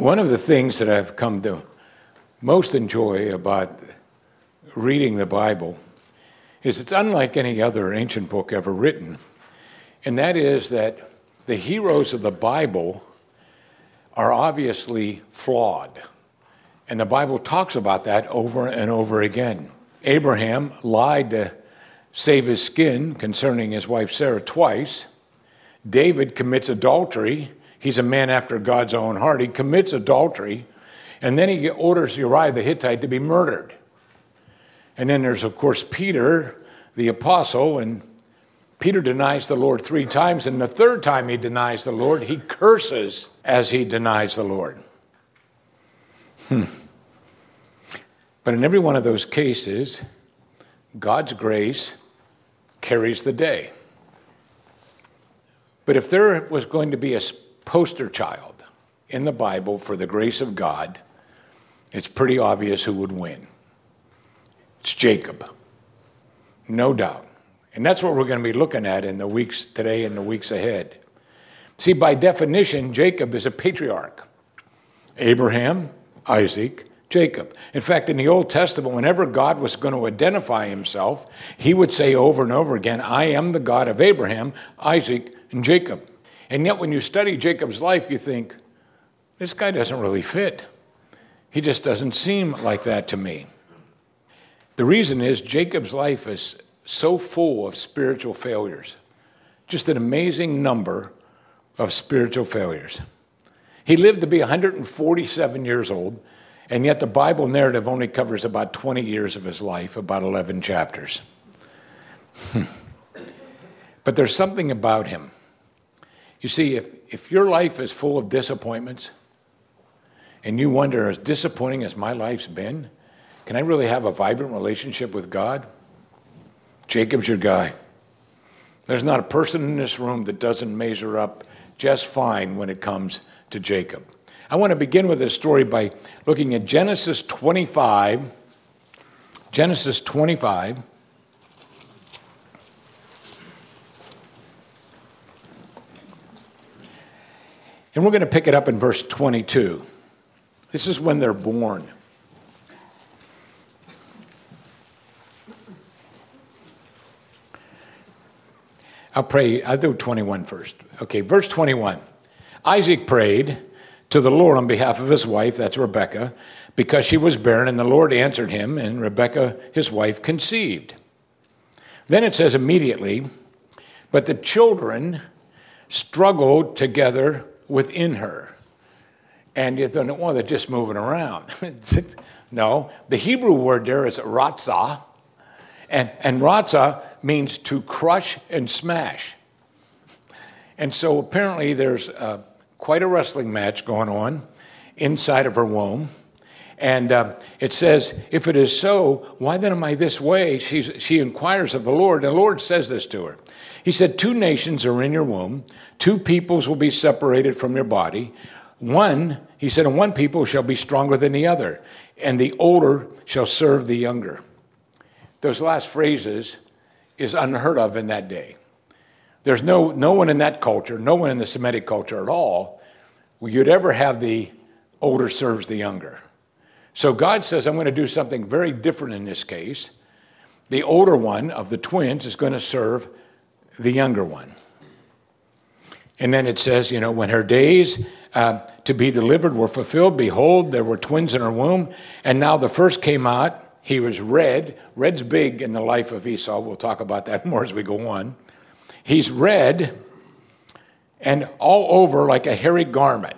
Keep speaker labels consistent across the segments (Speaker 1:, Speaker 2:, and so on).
Speaker 1: One of the things that I've come to most enjoy about reading the Bible is it's unlike any other ancient book ever written, and that is that the heroes of the Bible are obviously flawed, and the Bible talks about that over and over again. Abraham lied to save his skin concerning his wife Sarah twice. David commits adultery. He's a man after God's own heart. He commits adultery, and then he orders Uriah the Hittite to be murdered. And then there's, of course, Peter, the apostle, and Peter denies the Lord 3 times, and the third time he denies the Lord, he curses as he denies the Lord. But in every one of those cases, God's grace carries the day. But if there was going to be a poster child in the Bible for the grace of God, it's pretty obvious who would win. It's Jacob, no doubt. And that's what we're going to be looking at in the weeks today and the weeks ahead. See, by definition, Jacob is a patriarch. Abraham, Isaac, Jacob. In fact, in the Old Testament, whenever God was going to identify himself, he would say over and over again, I am the God of Abraham, Isaac, and Jacob. And yet when you study Jacob's life, you think, this guy doesn't really fit. He just doesn't seem like that to me. The reason is Jacob's life is so full of spiritual failures. Just an amazing number of spiritual failures. He lived to be 147 years old, and yet the Bible narrative only covers about 20 years of his life, about 11 chapters. But there's something about him. You see, if your life is full of disappointments, and you wonder, as disappointing as my life's been, can I really have a vibrant relationship with God? Jacob's your guy. There's not a person in this room that doesn't measure up just fine when it comes to Jacob. I want to begin with this story by looking at Genesis 25. Genesis 25. And we're going to pick it up in verse 22. This is when they're born. I'll do 21 first. Okay, verse 21. Isaac prayed to the Lord on behalf of his wife, that's Rebekah, because she was barren, and the Lord answered him, and Rebekah, his wife, conceived. Then it says immediately, but the children struggled together within her. And you thought, well, they're just moving around. No, the Hebrew word there is ratzah, and ratzah means to crush and smash. And so apparently there's quite a wrestling match going on inside of her womb. And it says, if it is so, why then am I this way? She inquires of the Lord, and the Lord says this to her. He said, 2 nations are in your womb, 2 peoples will be separated from your body. He said, and one people shall be stronger than the other, and the older shall serve the younger. Those last phrases is unheard of in that day. There's no one in that culture, no one in the Semitic culture at all, where you'd ever have the older serves the younger. So God says, I'm going to do something very different in this case. The older one of the twins is going to serve the younger one. And then it says, when her days to be delivered were fulfilled, behold, there were twins in her womb. And now the first came out. He was red. Red's big in the life of Esau. We'll talk about that more as we go on. He's red and all over like a hairy garment.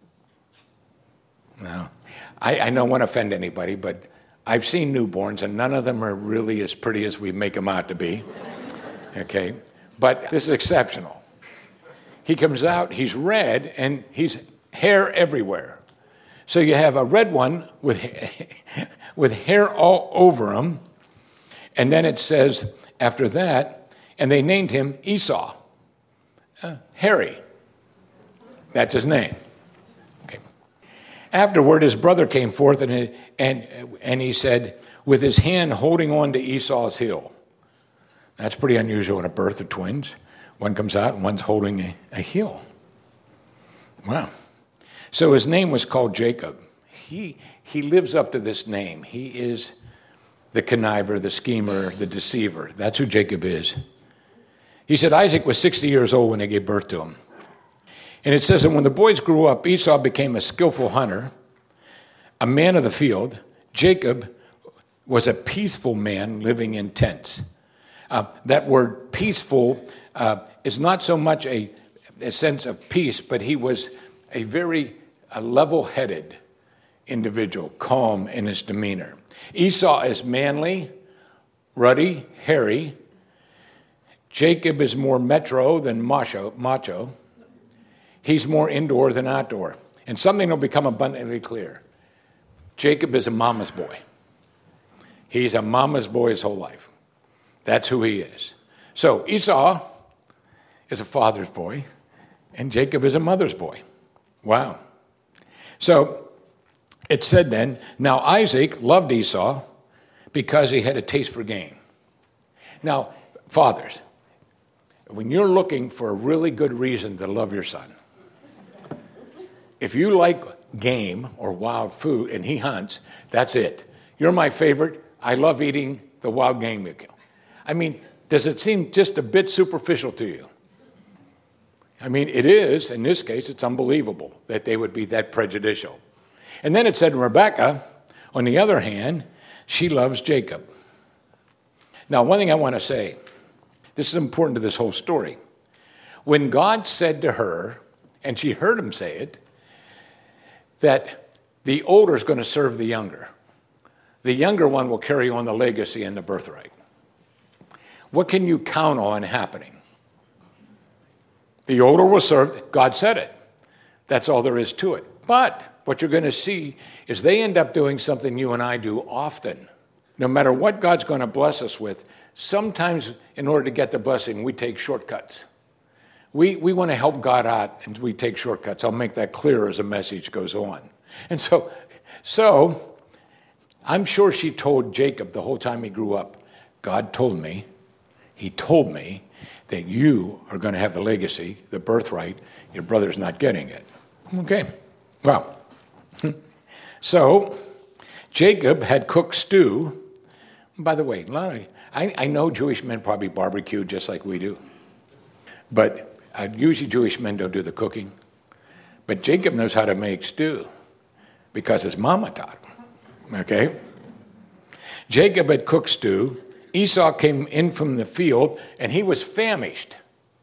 Speaker 1: Now, I don't want to offend anybody, but I've seen newborns, and none of them are really as pretty as we make them out to be. Okay? But this is exceptional. He comes out, he's red, and he's hair everywhere. So you have a red one with hair all over him. And then it says, after that, and they named him Esau. Hairy. That's his name. Okay. Afterward, his brother came forth, and he said, with his hand holding on to Esau's heel. That's pretty unusual in a birth of twins. One comes out and one's holding a heel. Wow. So his name was called Jacob. He lives up to this name. He is the conniver, the schemer, the deceiver. That's who Jacob is. He said Isaac was 60 years old when they gave birth to him. And it says that when the boys grew up, Esau became a skillful hunter, a man of the field. Jacob was a peaceful man living in tents. That word peaceful is not so much a sense of peace, but he was a very level-headed individual, calm in his demeanor. Esau is manly, ruddy, hairy. Jacob is more metro than macho. He's more indoor than outdoor. And something will become abundantly clear. Jacob is a mama's boy. He's a mama's boy his whole life. That's who he is. So Esau is a father's boy, and Jacob is a mother's boy. Wow. So it said then, now Isaac loved Esau because he had a taste for gain. Now, fathers, when you're looking for a really good reason to love your son, if you like game or wild food and he hunts, that's it. You're my favorite. I love eating the wild game you kill. I mean, does it seem just a bit superficial to you? I mean, it is. In this case, it's unbelievable that they would be that prejudicial. And then it said Rebekah, on the other hand, she loves Jacob. Now, one thing I want to say, this is important to this whole story. When God said to her, and she heard him say it, that the older is going to serve the younger one will carry on the legacy and the birthright. What can you count on happening? The older will serve. God said it. That's all there is to it. But what you're going to see is they end up doing something you and I do often. No matter what God's going to bless us with, sometimes in order to get the blessing, we take shortcuts. We want to help God out, and we take shortcuts. I'll make that clear as the message goes on. And so I'm sure she told Jacob the whole time he grew up, God told me, he told me that you are going to have the legacy, the birthright. Your brother's not getting it. Okay. Well, so Jacob had cooked stew. By the way, I know Jewish men probably barbecue just like we do. But usually Jewish men don't do the cooking. But Jacob knows how to make stew because his mama taught him. Okay? Jacob had cooked stew. Esau came in from the field, and he was famished.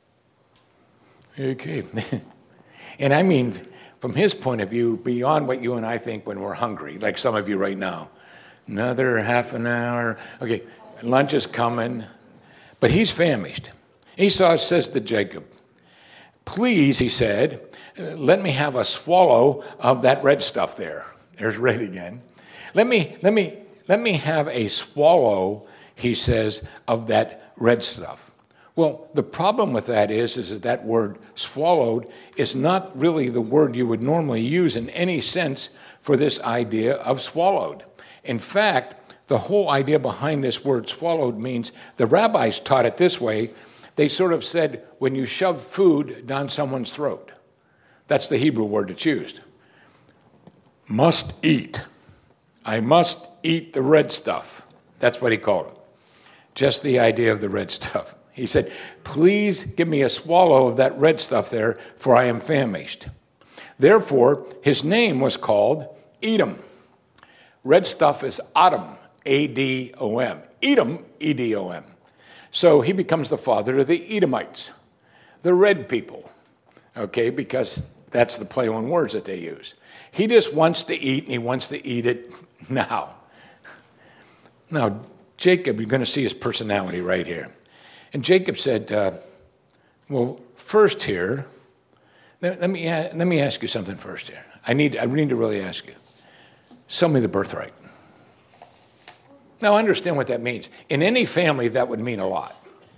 Speaker 1: Okay. And I mean, from his point of view, beyond what you and I think when we're hungry, like some of you right now. Another half an hour. Okay, lunch is coming. But he's famished. Esau says to Jacob, please, he said, let me have a swallow of that red stuff there. There's red again. Let me have a swallow, he says, of that red stuff. Well, the problem with that is that word swallowed is not really the word you would normally use in any sense for this idea of swallowed. In fact, the whole idea behind this word swallowed means the rabbis taught it this way. They sort of said, when you shove food down someone's throat, that's the Hebrew word that's used. Must eat. I must eat the red stuff. That's what he called it. Just the idea of the red stuff. He said, please give me a swallow of that red stuff there, for I am famished. Therefore, his name was called Edom. Red stuff is Adam, A-D-O-M. Edom, E-D-O-M. So he becomes the father of the Edomites, the red people, okay, because that's the play on words that they use. He just wants to eat, and he wants to eat it now. Now, Jacob, you're going to see his personality right here. And Jacob said, well, first here, let me ask you something first here. I need to really ask you. Sell me the birthright. Now, I understand what that means. In any family, that would mean a lot.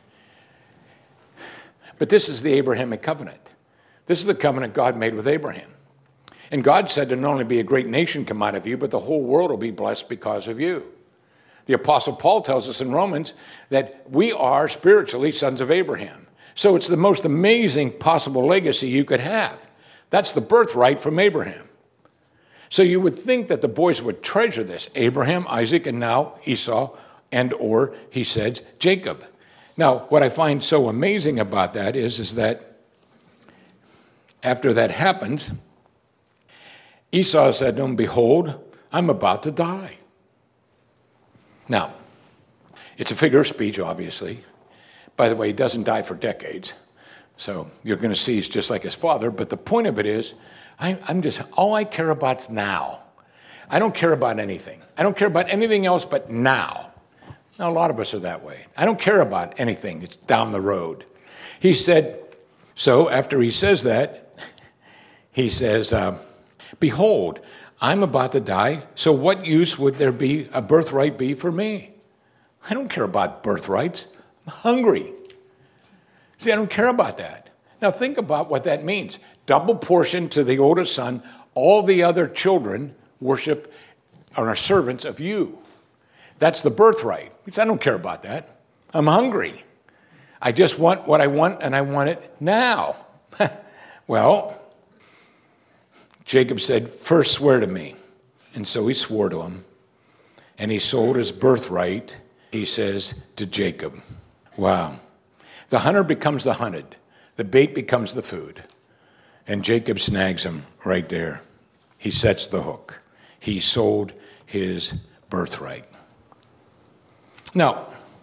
Speaker 1: But this is the Abrahamic covenant. This is the covenant God made with Abraham. And God said to not only be a great nation come out of you, but the whole world will be blessed because of you. The Apostle Paul tells us in Romans that we are spiritually sons of Abraham. So it's the most amazing possible legacy you could have. That's the birthright from Abraham. So you would think that the boys would treasure this. Abraham, Isaac, and now Esau, and or, he says, Jacob. Now, what I find so amazing about that is that after that happens, Esau said to him, behold, I'm about to die. Now, it's a figure of speech, obviously. By the way, he doesn't die for decades. So you're going to see he's just like his father. But the point of it is, all I care about is now. I don't care about anything. I don't care about anything else but now. Now, a lot of us are that way. I don't care about anything that's down the road. He said, so after he says that, he says, behold, I'm about to die, so what use would there be, a birthright be for me? I don't care about birthrights. I'm hungry. See, I don't care about that. Now think about what that means. Double portion to the oldest son. All the other children worship or are servants of you. That's the birthright. He says, I don't care about that. I'm hungry. I just want what I want, and I want it now. Well, Jacob said, first swear to me. And so he swore to him. And he sold his birthright, he says, to Jacob. Wow. The hunter becomes the hunted. The bait becomes the food. And Jacob snags him right there. He sets the hook. He sold his birthright. Now,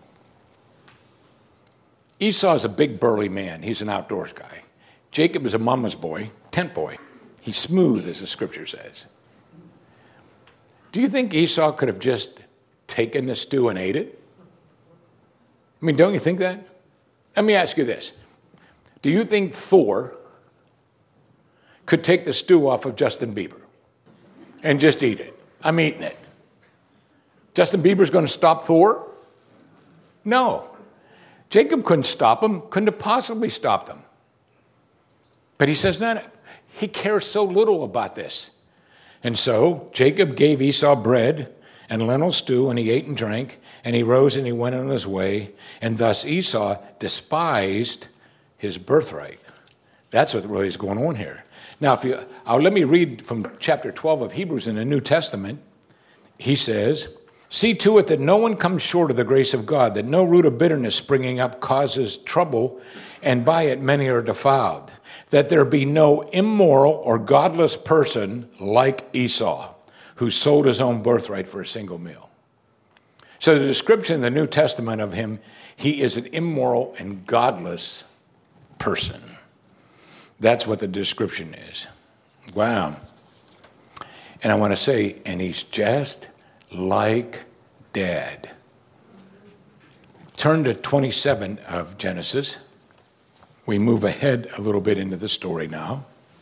Speaker 1: Esau is a big burly man. He's an outdoors guy. Jacob is a mama's boy, tent boy. He's smooth, as the scripture says. Do you think Esau could have just taken the stew and ate it? I mean, don't you think that? Let me ask you this. Do you think Thor could take the stew off of Justin Bieber and just eat it? I'm eating it. Justin Bieber's going to stop Thor? No. Jacob couldn't stop him, couldn't have possibly stopped him. But he says, no, he cares so little about this. And so Jacob gave Esau bread and lentil stew, and he ate and drank, and he rose and he went on his way, and thus Esau despised his birthright. That's what really is going on here. Now, let me read from chapter 12 of Hebrews in the New Testament. He says, see to it that no one comes short of the grace of God, that no root of bitterness springing up causes trouble, and by it many are defiled. That there be no immoral or godless person like Esau, who sold his own birthright for a single meal. So the description in the New Testament of him, he is an immoral and godless person. That's what the description is. Wow. And I want to say, and he's just like Dad. Turn to 27 of Genesis. We move ahead a little bit into the story now.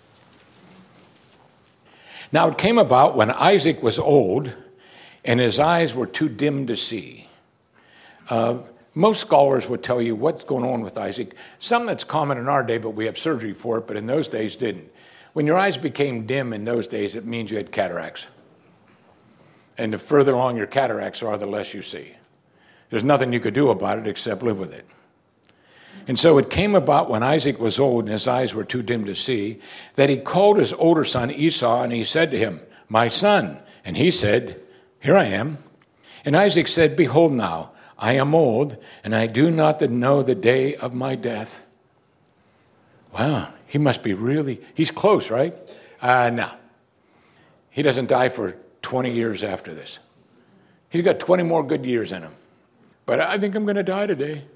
Speaker 1: Now it came about when Isaac was old and his eyes were too dim to see. Most scholars would tell you what's going on with Isaac. Something that's common in our day, but we have surgery for it, but in those days didn't. When your eyes became dim in those days, it means you had cataracts. And the further along your cataracts are, the less you see. There's nothing you could do about it except live with it. And so it came about when Isaac was old and his eyes were too dim to see, that he called his older son Esau, and he said to him, my son. And he said, here I am. And Isaac said, behold now, I am old, and I do not know the day of my death. Wow, he must be he's close, right? No. He doesn't die for 20 years after this. He's got 20 more good years in him. But I think I'm going to die today.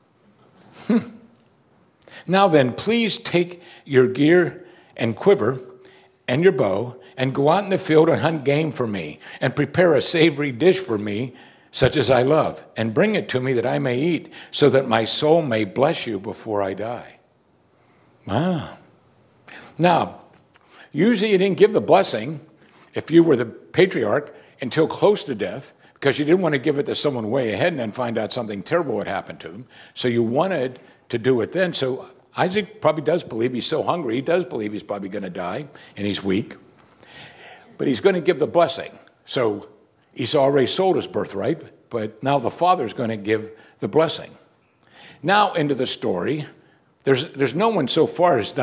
Speaker 1: Now then, please take your gear and quiver and your bow and go out in the field and hunt game for me and prepare a savory dish for me, such as I love, and bring it to me that I may eat, so that my soul may bless you before I die. Wow. Now, usually you didn't give the blessing if you were the patriarch until close to death, because you didn't want to give it to someone way ahead and then find out something terrible would happen to them. So you wanted to do it then. So Isaac probably does believe he's so hungry. He does believe he's probably going to die, and he's weak. But he's going to give the blessing. So Esau already sold his birthright, but now the father's going to give the blessing. Now into the story. There's no one so far has done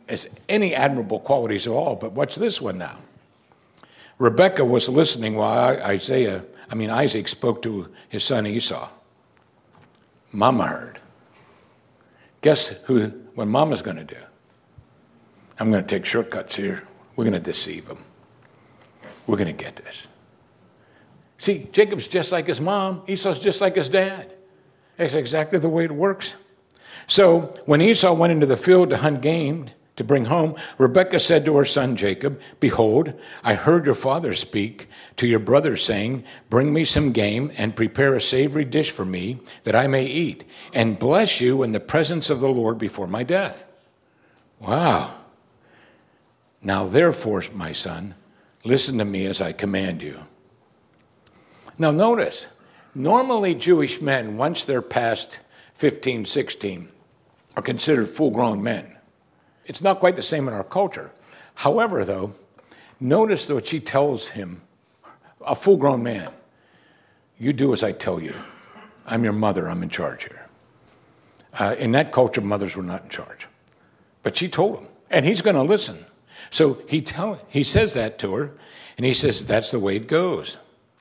Speaker 1: as any admirable qualities at all, but watch this one now. Rebekah was listening while Isaac spoke to his son Esau. Mama heard. Guess what Mama's going to do? I'm going to take shortcuts here. We're going to deceive him. We're going to get this. See, Jacob's just like his mom. Esau's just like his dad. That's exactly the way it works. So when Esau went into the field to hunt game to bring home, Rebekah said to her son Jacob, "Behold, I heard your father speak to your brother, saying, 'Bring me some game and prepare a savory dish for me that I may eat, and bless you in the presence of the Lord before my death.'" Wow. "Now therefore, my son, listen to me as I command you." Now notice, normally Jewish men, once they're past 15, 16, are considered full-grown men. It's not quite the same in our culture. However, though, notice what she tells him, a full-grown man. "You do as I tell you. I'm your mother. I'm in charge here." In that culture, mothers were not in charge. But she told him, and he's going to listen. So he says that to her, and he says, that's the way it goes.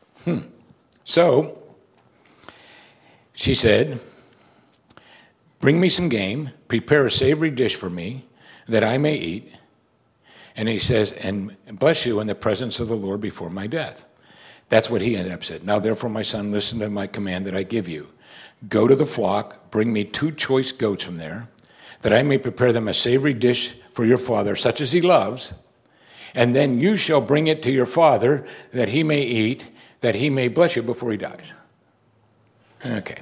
Speaker 1: So she said, "Bring me some game, prepare a savory dish for me that I may eat." And he says, "And bless you in the presence of the Lord before my death." That's what he ended up said. "Now therefore, my son, listen to my command that I give you. Go to the flock, bring me 2 choice goats from there, that I may prepare them a savory dish for your father, such as he loves. And then you shall bring it to your father, that he may eat, that he may bless you before he dies." Okay.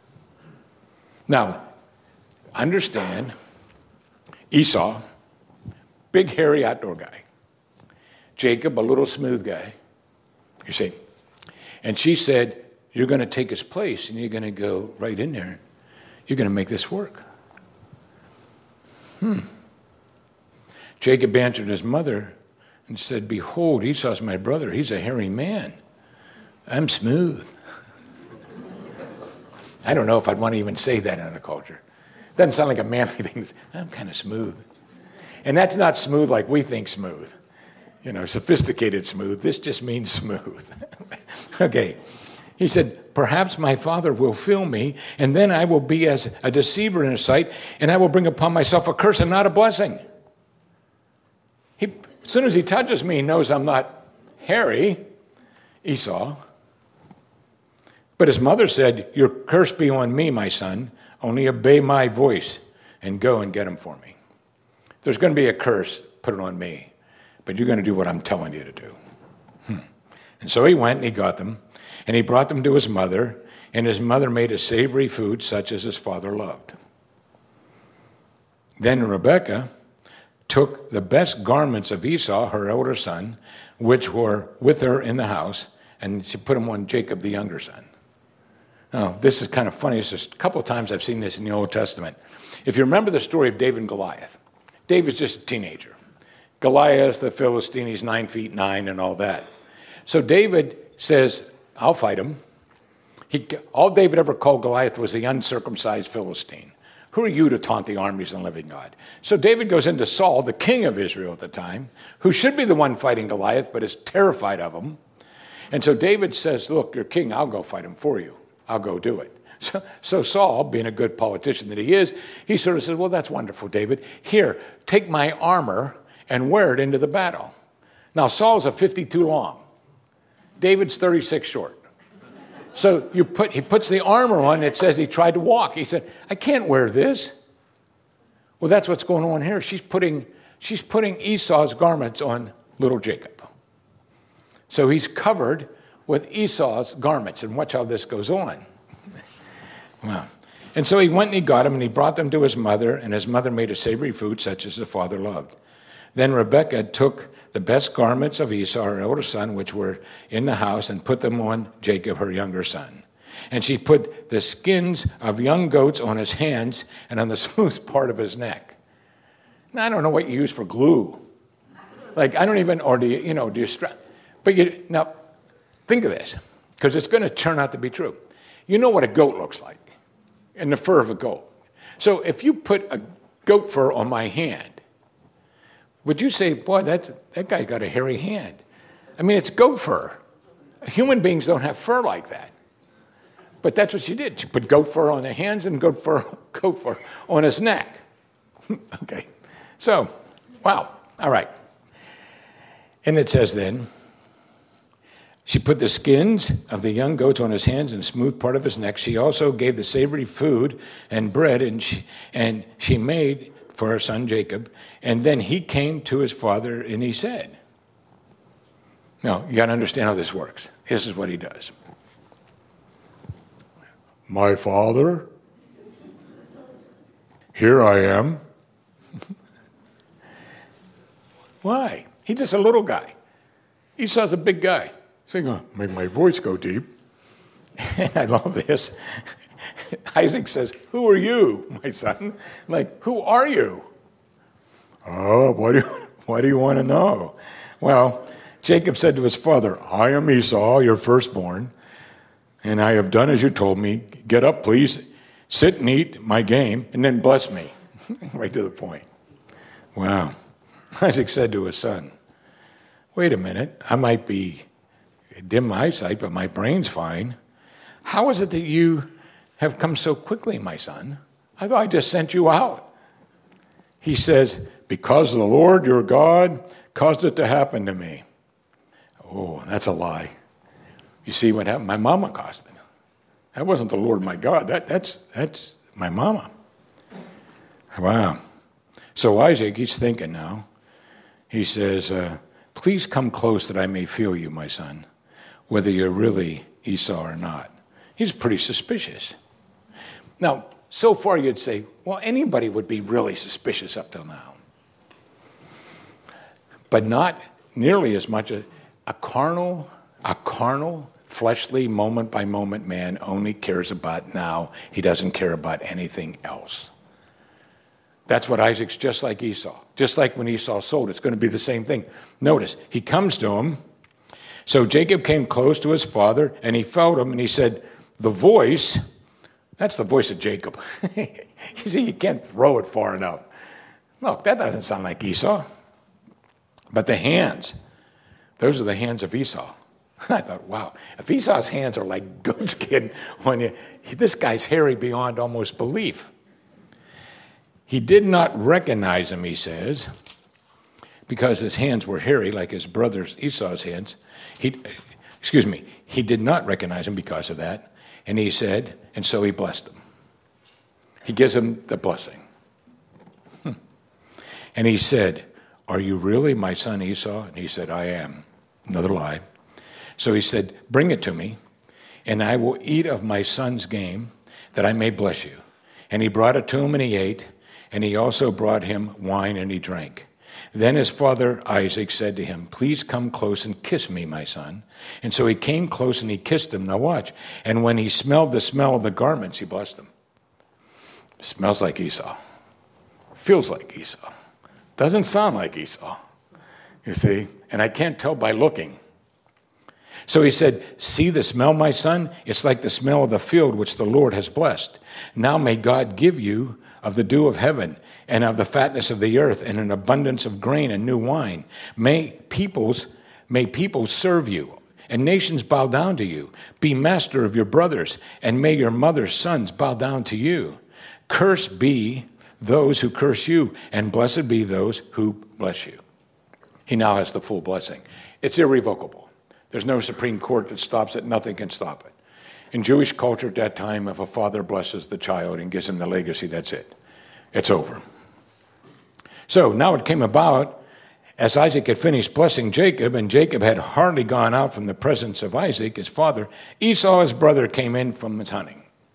Speaker 1: Now, understand, Esau, big, hairy outdoor guy. Jacob, a little smooth guy. You see? And she said, "You're going to take his place, and you're going to go right in there. You're going to make this work." Jacob answered his mother and said, "Behold, Esau's my brother. He's a hairy man. I'm smooth." I don't know if I'd want to even say that in a culture. Doesn't sound like a manly thing. "I'm kind of smooth." And that's not smooth like we think smooth. Sophisticated smooth. This just means smooth. Okay. He said, "Perhaps my father will fill me, and then I will be as a deceiver in his sight, and I will bring upon myself a curse and not a blessing." As soon as he touches me, he knows I'm not hairy, Esau. But his mother said, "Your curse be on me, my son. Only obey my voice and go and get him for me. There's going to be a curse, put it on me. But you're going to do what I'm telling you to do." And so he went and he got them, and he brought them to his mother, and his mother made a savory food such as his father loved. Then Rebekah took the best garments of Esau, her elder son, which were with her in the house, and she put them on Jacob, the younger son. Now, this is kind of funny. It's just a couple of times I've seen this in the Old Testament. If you remember the story of David and Goliath, David's just a teenager. Goliath, the Philistine, he's 9'9" and all that. So David says, "I'll fight him." All David ever called Goliath was the uncircumcised Philistine. Who are you to taunt the armies of the living God? So David goes into Saul, the king of Israel at the time, who should be the one fighting Goliath, but is terrified of him. And so David says, "Look, you're king, I'll go fight him for you. I'll go do it." So Saul, being a good politician that he is, he sort of says, "Well, that's wonderful, David. Here, take my armor and wear it into the battle." Now, Saul's a 52 long. David's 36 short. So he puts the armor on. It says he tried to walk. He said, "I can't wear this." Well, that's what's going on here. She's putting Esau's garments on little Jacob. So he's covered with Esau's garments. And watch how this goes on. Wow. And so he went and he got them, and he brought them to his mother, and his mother made a savory food such as the father loved. Then Rebekah took the best garments of Esau, her elder son, which were in the house, and put them on Jacob, her younger son. And she put the skins of young goats on his hands and on the smooth part of his neck. Now, I don't know what you use for glue. Like, I don't even, or do you strap? But now, think of this, because it's going to turn out to be true. You know what a goat looks like, and the fur of a goat. So if you put a goat fur on my hand, would you say, boy, that guy got a hairy hand? I mean, it's goat fur. Human beings don't have fur like that. But that's what she did. She put goat fur on the hands and goat fur on his neck. Okay. So, wow. All right. And it says then, she put the skins of the young goats on his hands and smooth part of his neck. She also gave the savory food and bread, and she made for her son Jacob. And then he came to his father, and he said, now, you got to understand how this works. This is what he does. My father, here I am. Why? He's just a little guy. Esau's a big guy. So you're going to make my voice go deep. And I love this. Isaac says, who are you, my son? I'm like, who are you? Oh, what do you want to know? Well, Jacob said to his father, I am Esau, your firstborn, and I have done as you told me. Get up, please, sit and eat my game, and then bless me. Right to the point. Wow. Isaac said to his son, wait a minute, I might be dim eyesight, but my brain's fine. How is it that you have come so quickly, my son? I thought I just sent you out. He says, because the Lord your God caused it to happen to me. Oh, that's a lie. You see what happened? My mama caused it. That wasn't the Lord my God. That's my mama. Wow. So Isaac, he's thinking now. He says, please come close that I may feel you, my son, whether you're really Esau or not. He's pretty suspicious. Now, so far you'd say, well, anybody would be really suspicious up till now. But not nearly as much as a carnal, fleshly, moment-by-moment man only cares about now. He doesn't care about anything else. That's what Isaac's just like Esau. Just like when Esau sold, it's going to be the same thing. Notice, he comes to him. So Jacob came close to his father, and he felt him, and he said, the voice, that's the voice of Jacob. You see, you can't throw it far enough. Look, that doesn't sound like Esau. But the hands, those are the hands of Esau. I thought, wow, if Esau's hands are like goatskin, this guy's hairy beyond almost belief. He did not recognize him, he says, because his hands were hairy like his brother Esau's hands. He did not recognize him because of that. And he said, and so he blessed him. He gives him the blessing. And he said, are you really my son Esau? And he said, I am. Another lie. So he said, bring it to me, and I will eat of my son's game, that I may bless you. And he brought it to him, and he ate, and he also brought him wine, and he drank. Then his father Isaac said to him, please come close and kiss me, my son. And so he came close, and he kissed him. Now watch. And when he smelled the smell of the garments, he blessed him. Smells like Esau. Feels like Esau. Doesn't sound like Esau, you see. And I can't tell by looking. So he said, see the smell, my son? It's like the smell of the field which the Lord has blessed. Now may God give you of the dew of heaven and of the fatness of the earth and an abundance of grain and new wine. May peoples serve you and nations bow down to you. Be master of your brothers, and may your mother's sons bow down to you. Cursed be those who curse you, and blessed be those who bless you. He now has the full blessing. It's irrevocable. There's no Supreme Court that stops it. Nothing can stop it. In Jewish culture at that time, if a father blesses the child and gives him the legacy, that's it. It's over. So now it came about, as Isaac had finished blessing Jacob, and Jacob had hardly gone out from the presence of Isaac, his father, Esau, his brother, came in from his hunting.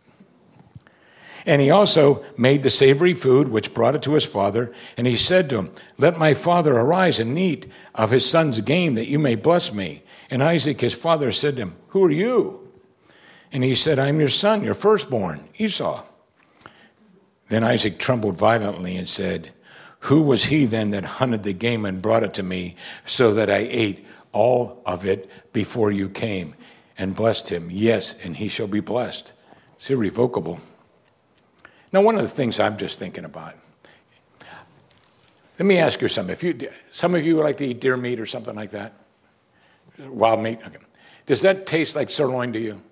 Speaker 1: And he also made the savory food, which brought it to his father. And he said to him, let my father arise and eat of his son's game, that you may bless me. And Isaac, his father, said to him, who are you? And he said, I'm your son, your firstborn, Esau. Then Isaac trembled violently and said, who was he then that hunted the game and brought it to me, so that I ate all of it before you came? And blessed him. Yes, and he shall be blessed. It's irrevocable. Now, one of the things I'm just thinking about, Let me ask you something. Some of you like to eat deer meat or something like that? Wild meat? Okay. Does that taste like sirloin to you?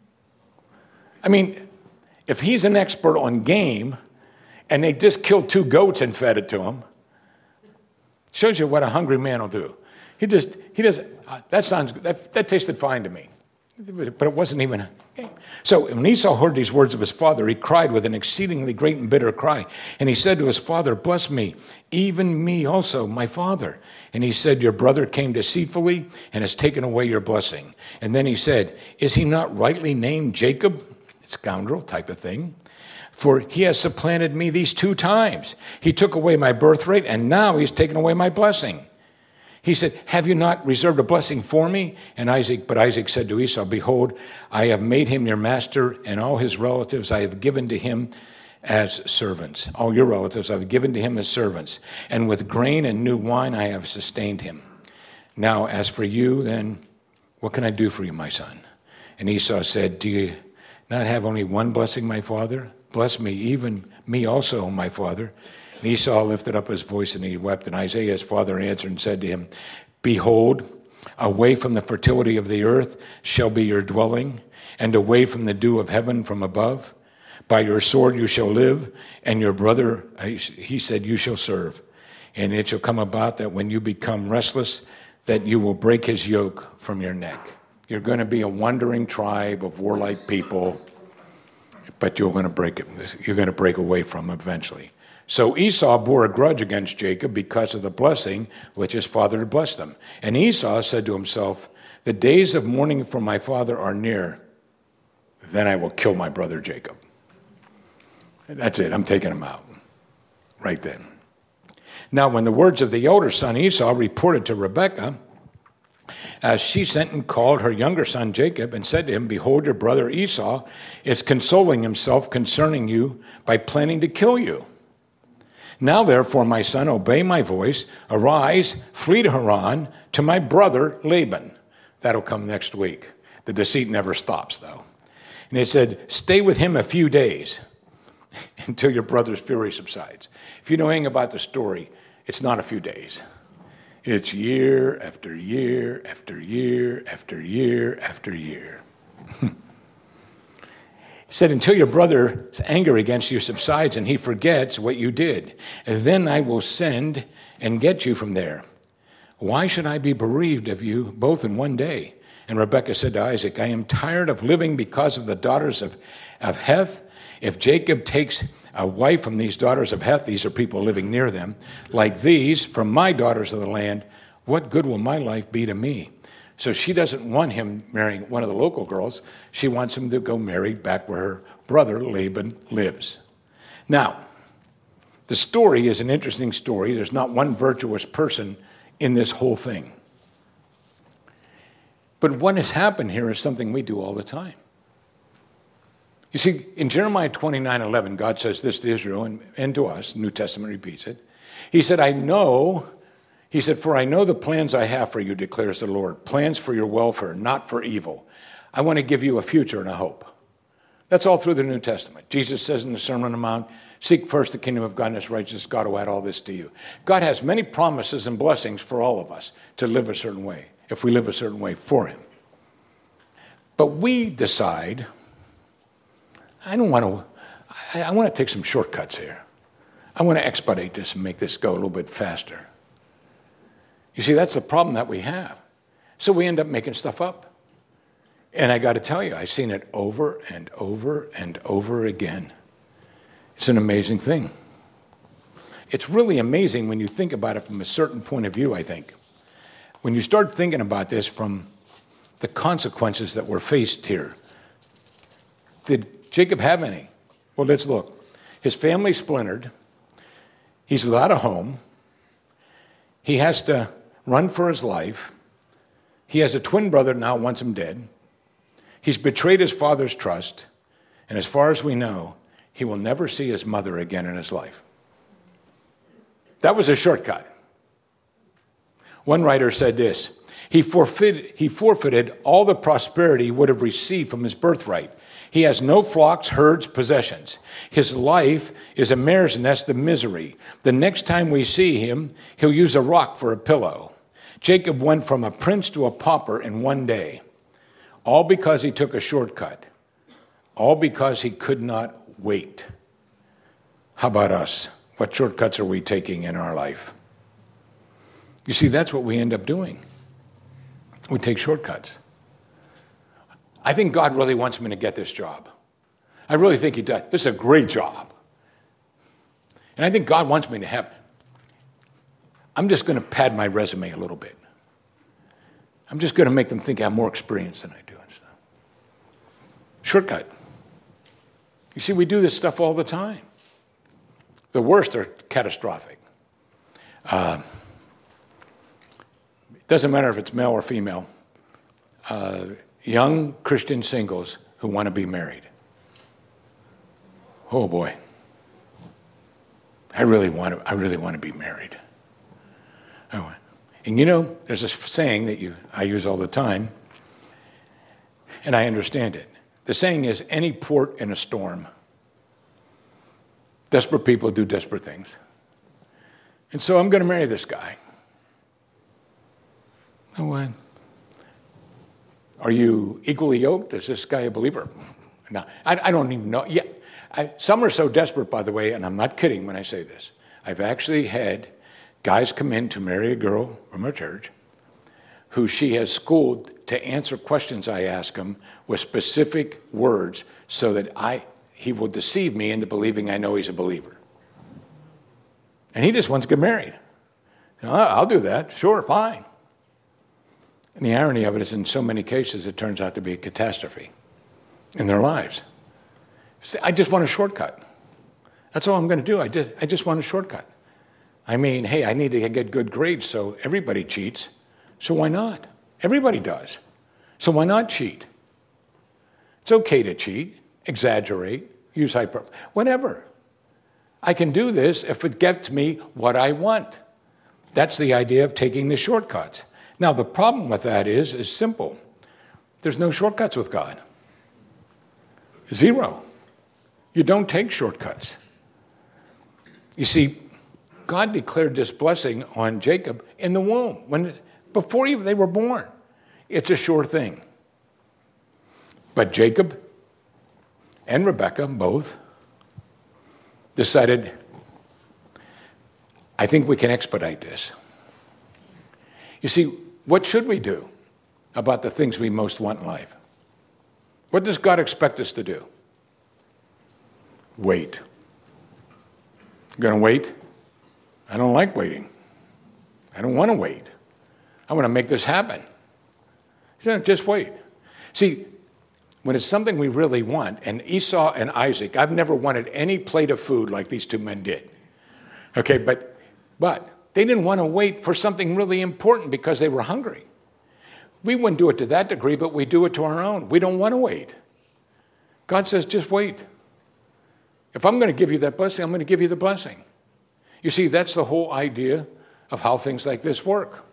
Speaker 1: I mean, if he's an expert on game and they just killed 2 goats and fed it to him, shows you what a hungry man will do. He does, that tasted fine to me. But it wasn't even a game. So when Esau heard these words of his father, he cried with an exceedingly great and bitter cry. And he said to his father, bless me, even me also, my father. And he said, your brother came deceitfully and has taken away your blessing. And then he said, is he not rightly named Jacob? Scoundrel type of thing. For he has supplanted me these 2 times. He took away my birthright, and now he's taken away my blessing. He said, have you not reserved a blessing for me? But Isaac said to Esau, behold, I have made him your master, and all his relatives I have given to him as servants. All your relatives I have given to him as servants. And with grain and new wine I have sustained him. Now, as for you, then, what can I do for you, my son? And Esau said, do you not have only one blessing, my father? Bless me, even me also, my father. And Esau lifted up his voice and he wept. And Isaiah, his father, answered and said to him, behold, away from the fertility of the earth shall be your dwelling, and away from the dew of heaven from above. By your sword you shall live, and your brother, he said, you shall serve. And it shall come about that when you become restless, that you will break his yoke from your neck. You're going to be a wandering tribe of warlike people, but you're going to break it. You're going to break away from them eventually. So Esau bore a grudge against Jacob because of the blessing which his father had blessed him. And Esau said to himself, the days of mourning for my father are near. Then I will kill my brother Jacob. That's it. I'm taking him out right then. Now, when the words of the elder son Esau reported to Rebekah, she sent and called her younger son Jacob and said to him, behold, your brother Esau is consoling himself concerning you by planning to kill you. Now, therefore, my son, obey my voice. Arise, flee to Haran to my brother Laban. That'll come next week. The deceit never stops, though. And it said, stay with him a few days until your brother's fury subsides. If you know anything about the story, it's not a few days. It's year after year after year after year after year. He said, until your brother's anger against you subsides and he forgets what you did, and then I will send and get you from there. Why should I be bereaved of you both in one day? And Rebekah said to Isaac, I am tired of living because of the daughters of Heth. If Jacob takes a wife from these daughters of Heth, these are people living near them, like these from my daughters of the land, what good will my life be to me? So she doesn't want him marrying one of the local girls. She wants him to go marry back where her brother Laban lives. Now, the story is an interesting story. There's not one virtuous person in this whole thing. But what has happened here is something we do all the time. You see, in Jeremiah 29:11, God says this to Israel and to us, New Testament repeats it. He said, for I know the plans I have for you, declares the Lord, plans for your welfare, not for evil. I want to give you a future and a hope. That's all through the New Testament. Jesus says in the Sermon on the Mount, seek first the kingdom of God and his righteousness. God will add all this to you. God has many promises and blessings for all of us to live a certain way, if we live a certain way for him. But we decide, I want to take some shortcuts here. I want to expedite this and make this go a little bit faster. You see, that's the problem that we have. So we end up making stuff up. And I got to tell you, I've seen it over and over and over again. It's an amazing thing. It's really amazing when you think about it from a certain point of view, I think. When you start thinking about this from the consequences that were faced here. Did Jacob have any? Well, let's look. His family splintered. He's without a home. He has to run for his life. He has a twin brother now wants him dead. He's betrayed his father's trust. And as far as we know, he will never see his mother again in his life. That was a shortcut. One writer said this, he forfeited all the prosperity he would have received from his birthright. He has no flocks, herds, possessions. His life is a mare's nest of misery. The next time we see him, he'll use a rock for a pillow. Jacob went from a prince to a pauper in one day, all because he took a shortcut, all because he could not wait. How about us? What shortcuts are we taking in our life? You see, that's what we end up doing. We take shortcuts. I think God really wants me to get this job. I really think he does. This is a great job. And I think God wants me to have. I'm just going to pad my resume a little bit. I'm just going to make them think I have more experience than I do and stuff. Shortcut. You see, we do this stuff all the time. The worst are catastrophic. It doesn't matter if it's male or female. Young Christian singles who want to be married. Oh boy, I really want to be married. And you know, there's a saying that I use all the time, and I understand it. The saying is, any port in a storm. Desperate people do desperate things. And so I'm going to marry this guy. Oh, what? Are you equally yoked? Is this guy a believer? No, I don't even know. Yeah, some are so desperate, by the way, and I'm not kidding when I say this. I've actually had guys come in to marry a girl from our church who she has schooled to answer questions I ask him with specific words so that he will deceive me into believing I know he's a believer. And he just wants to get married. I'll do that. Sure, fine. And the irony of it is, in so many cases, it turns out to be a catastrophe in their lives. See, I just want a shortcut. That's all I'm going to do. I just want a shortcut. I mean, hey, I need to get good grades, so everybody cheats. So why not? Everybody does. So why not cheat? It's okay to cheat, exaggerate, use hyperbole, whatever. I can do this if it gets me what I want. That's the idea of taking the shortcuts. Now, the problem with that is simple. There's no shortcuts with God. Zero. You don't take shortcuts. You see, God declared this blessing on Jacob in the womb, before they were born. It's a sure thing. But Jacob and Rebekah both decided, I think we can expedite this. You see, what should we do about the things we most want in life? What does God expect us to do? Wait. You going to wait? I don't like waiting. I don't want to wait. I want to make this happen. He said, just wait. See, when it's something we really want, and Esau and Isaac, I've never wanted any plate of food like these two men did. Okay, but they didn't want to wait for something really important because they were hungry. We wouldn't do it to that degree, but we do it to our own. We don't want to wait. God says, just wait. If I'm going to give you that blessing, I'm going to give you the blessing. You see, that's the whole idea of how things like this work.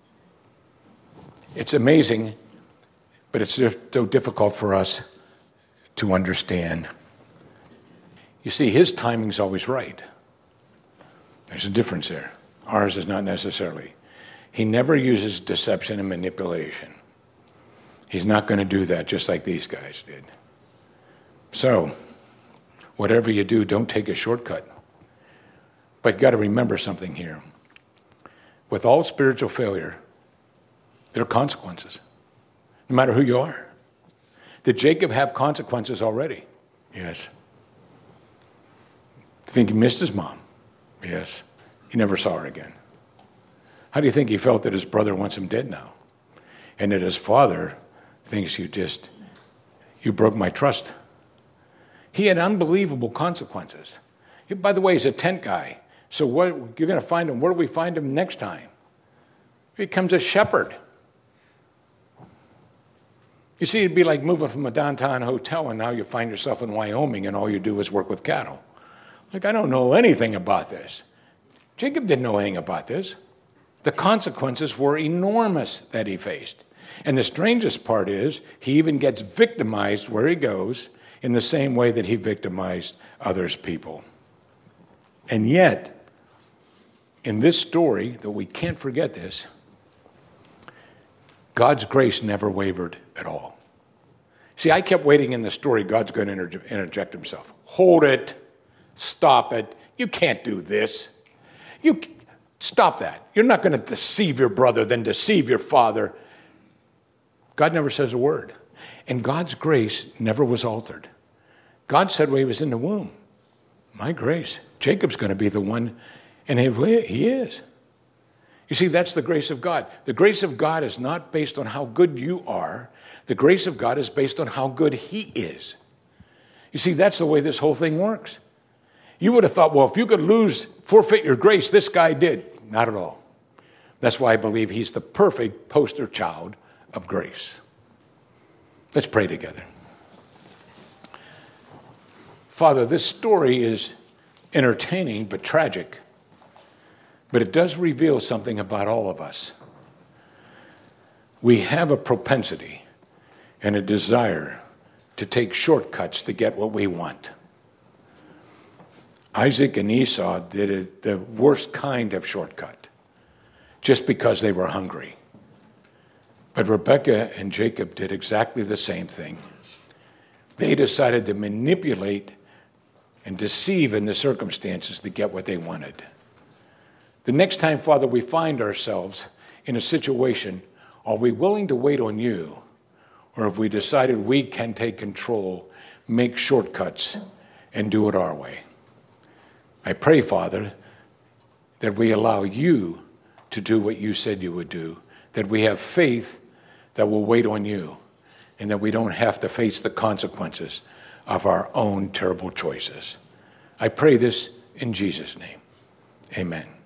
Speaker 1: It's amazing, but it's so difficult for us to understand. You see, his timing's always right. There's a difference there. Ours is not necessarily. He never uses deception and manipulation. He's not going to do that just like these guys did. So, whatever you do, don't take a shortcut. But you got to remember something here. With all spiritual failure, there are consequences, no matter who you are. Did Jacob have consequences already? Yes. Do you think he missed his mom? Yes. He never saw her again. How do you think he felt that his brother wants him dead now? And that his father thinks you broke my trust? He had unbelievable consequences. By the way, he's a tent guy. So you're going to find him. Where do we find him next time? He becomes a shepherd. You see, it'd be like moving from a downtown hotel and now you find yourself in Wyoming and all you do is work with cattle. Like, I don't know anything about this. Jacob didn't know anything about this. The consequences were enormous that he faced. And the strangest part is he even gets victimized where he goes in the same way that he victimized others' people. And yet, in this story, that we can't forget this, God's grace never wavered at all. See, I kept waiting in the story, God's going to interject himself. Hold it. Stop it. You can't do this. Stop that. You're not going to deceive your brother, then deceive your father. God never says a word. And God's grace never was altered. God said when he was in the womb, my grace, Jacob's going to be the one, and he is. You see, that's the grace of God. The grace of God is not based on how good you are. The grace of God is based on how good he is. You see, that's the way this whole thing works. You would have thought, well, if you could forfeit your grace, this guy did. Not at all. That's why I believe he's the perfect poster child of grace. Let's pray together. Father, this story is entertaining but tragic. But it does reveal something about all of us. We have a propensity and a desire to take shortcuts to get what we want. Isaac and Esau did the worst kind of shortcut, just because they were hungry. But Rebekah and Jacob did exactly the same thing. They decided to manipulate and deceive in the circumstances to get what they wanted. The next time, Father, we find ourselves in a situation, are we willing to wait on you? Or have we decided we can take control, make shortcuts, and do it our way? I pray, Father, that we allow you to do what you said you would do, that we have faith that will wait on you, and that we don't have to face the consequences of our own terrible choices. I pray this in Jesus' name. Amen.